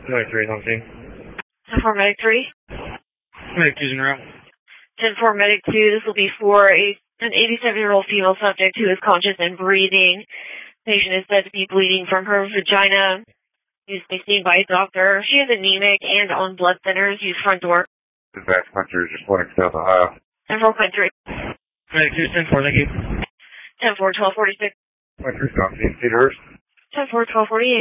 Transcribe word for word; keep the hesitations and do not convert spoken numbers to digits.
Medic three is on scene. ten four Medic three. Medic two's en route. ten four Medic two, this will be for a, an eighty-seven-year-old female subject who is conscious and breathing. Patient is said to be bleeding from her vagina. Needs to be seen by a doctor. She is anemic and on blood thinners. Use front door. Dispatch Country, just one South Ohio. ten four Country. Medic two, ten four, thank you. ten four twelve forty-six. Country, South East Cedars. ten four twelve forty-eight.